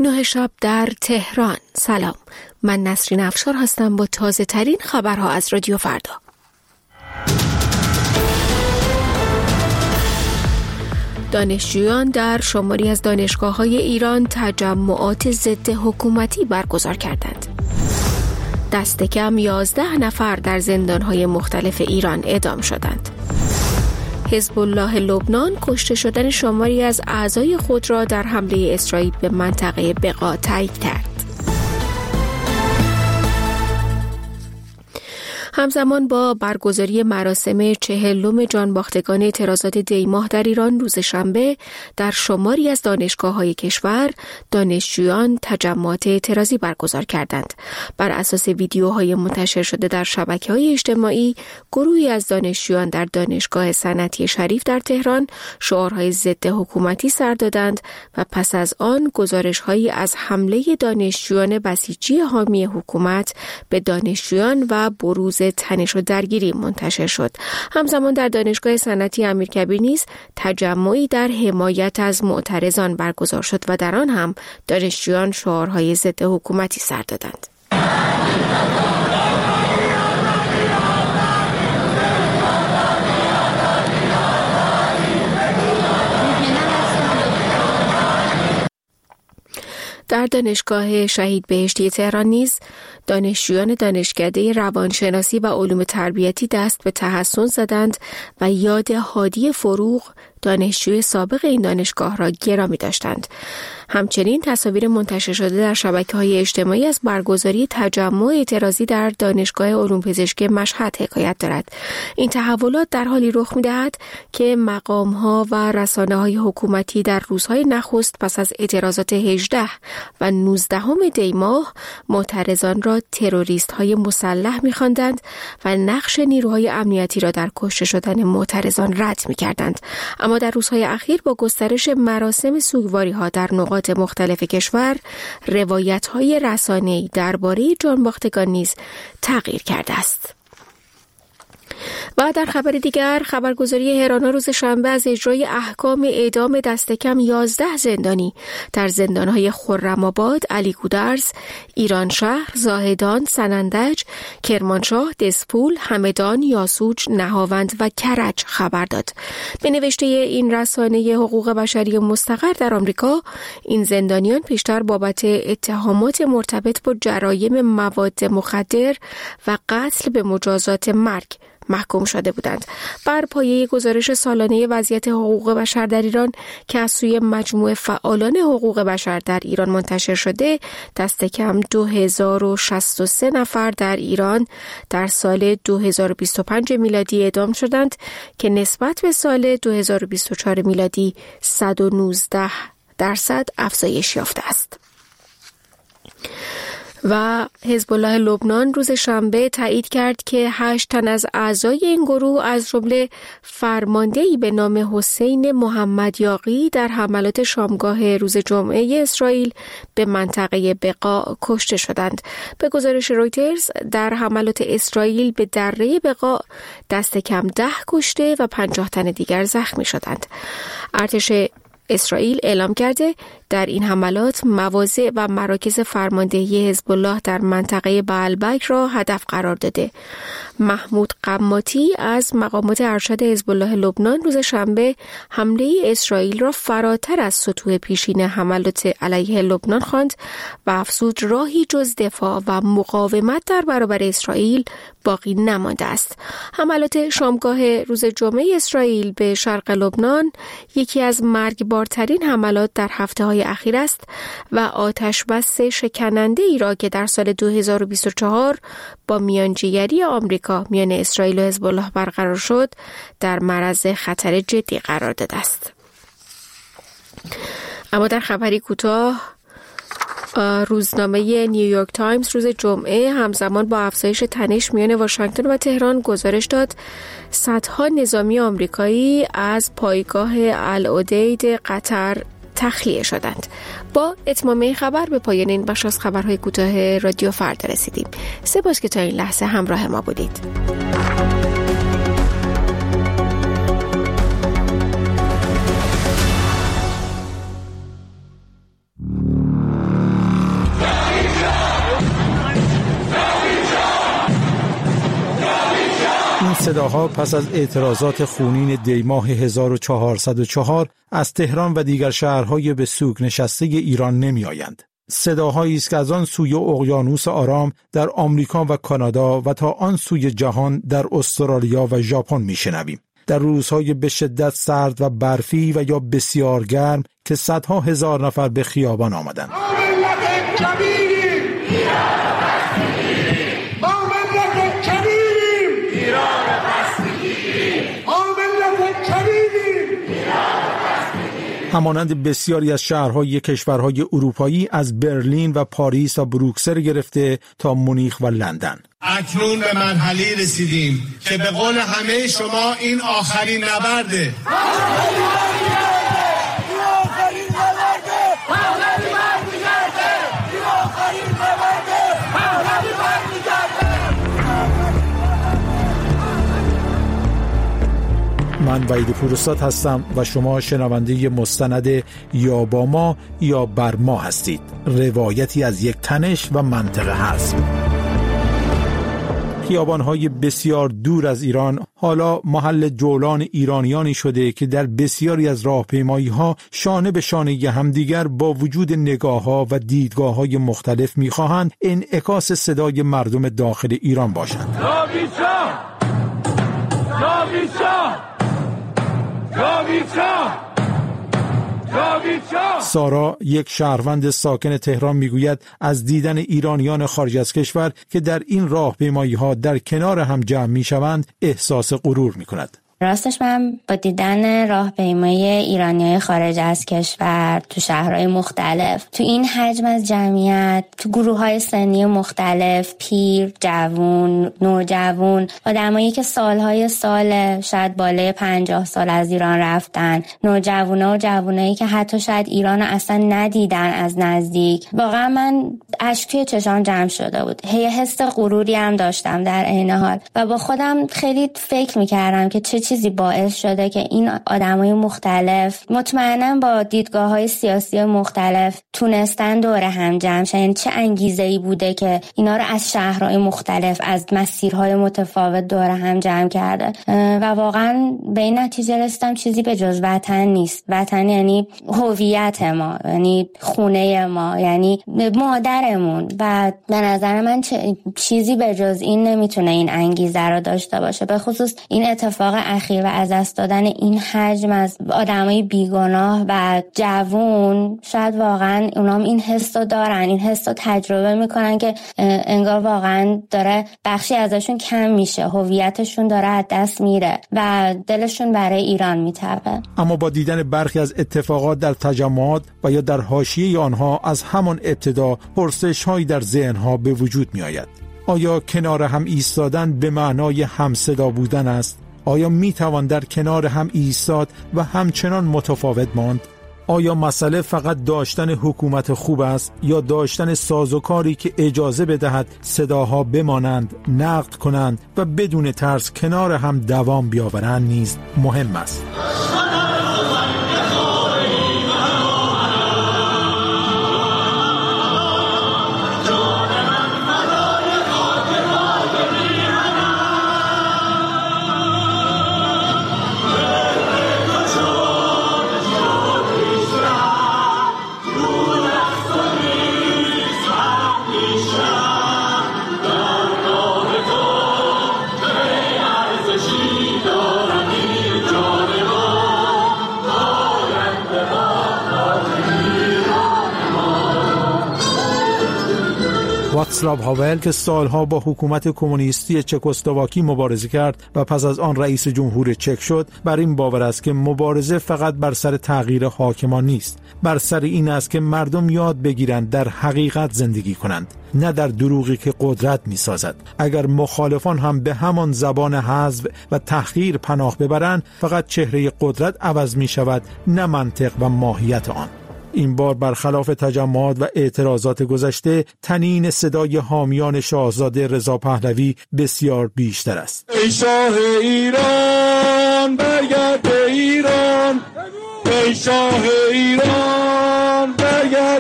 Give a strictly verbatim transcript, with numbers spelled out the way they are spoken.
نه شب در تهران. سلام، من نسرین افشار هستم با تازه ترین خبرها از رادیو فردا. دانشجویان در شماری از دانشگاه‌های ایران تجمعات ضد حکومتی برگزار کردند. دست کم یازده نفر در زندان‌های مختلف ایران اعدام شدند. حزب الله لبنان کشته شدن شماری از اعضای خود را در حمله اسرائیل به منطقه بقا تایید کرد. همزمان با برگزاری مراسم چهلم جانباختگان اعتراضات دیماه در ایران روز شنبه در شماری از دانشگاه‌های کشور دانشجویان تجمعات اعتراضی برگزار کردند. بر اساس ویدیوهای منتشر شده در شبکه‌های اجتماعی، گروهی از دانشجویان در دانشگاه صنعتی شریف در تهران شعارهای ضد حکومتی سر دادند و پس از آن گزارش‌هایی از حمله دانشجویان بسیجی حامی حکومت به دانشجویان و بروز تنش و درگیری منتشر شد. همزمان در دانشگاه صنعتی امیرکبیر نیز تجمعی در حمایت از معترضان برگزار شد و در آن هم دانشجویان شعارهای ضد حکومتی سر دادند. در دانشگاه شهید بهشتی تهران نیز دانشجویان دانشکده روانشناسی و علوم تربیتی دست به تحسن زدند و یاد هادی فروغ دانشجوی سابق این دانشگاه را گرامی داشتند. همچنین تصاویر منتشر شده در شبکه‌های اجتماعی از برگزاری تجمع اعتراضی در دانشگاه علوم پزشکی مشهد حکایت دارد. این تحولات در حالی رخ می‌دهد که مقام‌ها و رسانه‌های حکومتی در روزهای نخست پس از اعتراضات هجده و نوزدهم دی ماه معترضان را تروریست‌های مسلح می‌خواندند و نقش نیروهای امنیتی را در کشته شدن معترضان رد می‌کردند. اما در روزهای اخیر با گسترش مراسم سوگواری‌ها در نقاط مختلف کشور، روایت‌های رسانه‌ای درباره جانباختگان نیز تغییر کرده است. و در خبر دیگر، خبرگزاری هرانا روز شنبه از اجرای احکام اعدام دست کم یازده زندانی در زندان‌های خرم‌آباد، علیگودرز، ایرانشهر، زاهدان، سنندج، کرمانشاه، دسپول، همدان، یاسوج، نهاوند و کرج خبر داد. به نوشته این رسانه حقوق بشری مستقر در آمریکا، این زندانیان پیشتر بابت اتهامات مرتبط با جرایم مواد مخدر و قتل به مجازات مرگ محکوم شده بودند. بر پایه گزارش سالانه وضعیت حقوق بشر در ایران که از سوی مجموعه فعالان حقوق بشر در ایران منتشر شده، دست کم دو هزار و شصت و سه نفر در ایران در سال دو هزار و بیست و پنج میلادی اعدام شدند که نسبت به سال دو هزار و بیست و چهار میلادی صد و نوزده درصد افزایش یافته است. و حزب الله لبنان روز شنبه تایید کرد که هشت تن از اعضای این گروه از جمله فرماندهی به نام حسین محمد یاغی در حملات شامگاه روز جمعه اسرائیل به منطقه بقا کشته شدند. به گزارش رویترز در حملات اسرائیل به دره بقا دست کم ده کشته و پنجاه تن دیگر زخمی شدند. ارتش اسرائیل اعلام کرده در این حملات مواضع و مراکز فرماندهی حزب الله در منطقه بعلبک را هدف قرار داده. محمود قماطی از مقامات ارشد حزب الله لبنان روز شنبه حمله اسرائیل را فراتر از سطوح پیشین حملات علیه لبنان خواند و افزود راهی جز دفاع و مقاومت در برابر اسرائیل باقی نمانده است. حملات شامگاه روز جمعه اسرائیل به شرق لبنان یکی از مرگبارترین حملات در هفته‌های اخیر است و آتش بس شکننده ای را که در سال دو هزار و بیست و چهار با میانجیگری آمریکا میان اسرائیل و حزب الله برقرار شد در معرض خطر جدی قرار داده است. اما در خبری کوتاه، روزنامه نیویورک تایمز روز جمعه همزمان با افزایش تنش میان واشنگتن و تهران گزارش داد صدها نظامی آمریکایی از پایگاه العدید قطر تخلیه شدند. با اتمام این خبر به پایان این بخش از خبرهای کوتاه رادیو فردا رسیدیم. سپاس که تا این لحظه همراه ما بودید. صداها پس از اعتراضات خونین دیماه هزار و چهارصد و چهار از تهران و دیگر شهرهای به سوگ نشسته ایران نمی آیند. صداهایی است که از آن سوی اقیانوس آرام در آمریکا و کانادا و تا آن سوی جهان در استرالیا و ژاپن میشنویم. در روزهای به شدت سرد و برفی و یا بسیار گرم که صدها هزار نفر به خیابان آمدند. همانند بسیاری از شهرهای کشورهای اروپایی از برلین و پاریس و بروکسل گرفته تا مونیخ و لندن. اکنون به مرحله رسیدیم که به قول همه شما این آخرین نبرده. من وحید پوراستاد هستم و شما شنونده مستند یا با ما یا بر ما هستید. روایتی از یک تنش و منطقه هست. خیابان‌های بسیار دور از ایران حالا محل جولان ایرانیانی شده که در بسیاری از راهپیمایی‌ها شانه به شانه همدیگر با وجود نگاه‌ها و دیدگاه‌های مختلف می‌خواهند انعکاس صدای مردم داخل ایران باشند. جاویدشاه! جاویدشاه! جاویدشاه! سارا یک شهروند ساکن تهران میگوید از دیدن ایرانیان خارج از کشور که در این راهپیمایی‌ها در کنار هم جمع میشوند احساس غرور میکند. راستش من با دیدن راهپیمایی ایرانیای خارج از کشور تو شهرهای مختلف، تو این حجم از جمعیت، تو گروه‌های سنی مختلف، پیر، جوون، نوجوان، آدمایی که سالهای سال شاید بالای پنجاه سال از ایران رفتن، نوجوانا و جوونایی که حتی شاید ایران رو اصلا ندیدن از نزدیک، واقعا من اشک توی چشام جمع شده بود. هی حس غروری هم داشتم در عین حال و با خودم خیلی فکر می‌کردم که چه چیزی باعث شده که این آدمای مختلف مطمئناً با دیدگاه‌های سیاسی مختلف تونستن دور هم جمع شن. چه انگیزه‌ای بوده که اینا رو از شهرهای مختلف، از مسیرهای متفاوت دور هم جمع کرده و واقعاً به این نتیجه رسیدم چیزی به جز وطن نیست. وطن یعنی هویت ما، یعنی خونه ما، یعنی مادرمون و به نظر من چیزی به جز این نمیتونه این انگیزه رو داشته باشه. به خصوص این اتفاق اخیر و از دست دادن این حجم از آدمای بیگناه و جوون، شاید واقعا اونام این حس رو دارن، این حس رو تجربه میکنن که انگار واقعا داره بخشی ازشون کم میشه، هویتشون داره از دست میره و دلشون برای ایران میتپه. اما با دیدن برخی از اتفاقات در تجمعات و یا در حاشیه آنها از همان ابتدا پرسش‌هایی در ذهن‌ها به وجود میآید. آیا کنار هم ایستادن به معنای همصدا بودن است؟ آیا می توان در کنار هم ایستاد و همچنان متفاوت ماند؟ آیا مسئله فقط داشتن حکومت خوب است یا داشتن سازوکاری که اجازه بدهد صداها بمانند، نقد کنند و بدون ترس کنار هم دوام بیاورند نیز مهم است؟ واتسلاو هاول که سالها با حکومت کمونیستی چکسلواکی مبارزه کرد و پس از آن رئیس جمهور چک شد، بر این باور است که مبارزه فقط بر سر تغییر حاکمان نیست، بر سر این است که مردم یاد بگیرند در حقیقت زندگی کنند، نه در دروغی که قدرت می سازد. اگر مخالفان هم به همان زبان حذف و تحقیر پناه ببرند، فقط چهره قدرت عوض می شود، نه منطق و ماهیت آن. این بار برخلاف تجمعات و اعتراضات گذشته، طنین صدای حامیان شاهزاده رضا پهلوی بسیار بیشتر است. ای شاه ایران برگرد به ایران، ای شاه ایران برگرد